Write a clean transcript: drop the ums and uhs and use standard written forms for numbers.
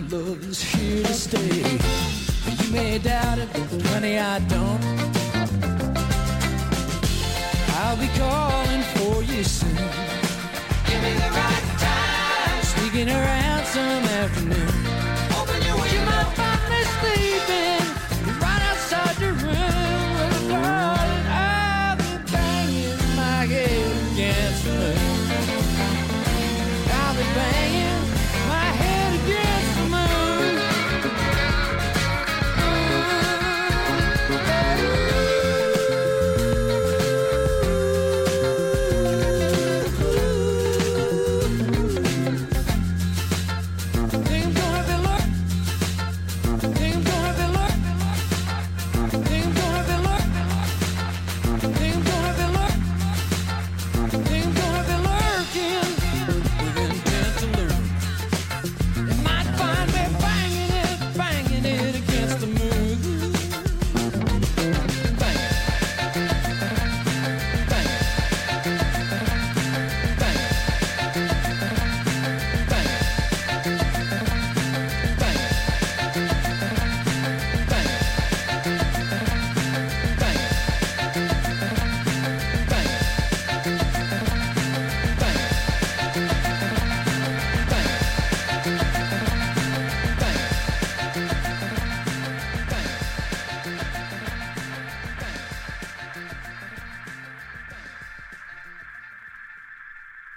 love is here to stay. You may doubt it, but honey, I don't. I'll be calling for you soon. Give me the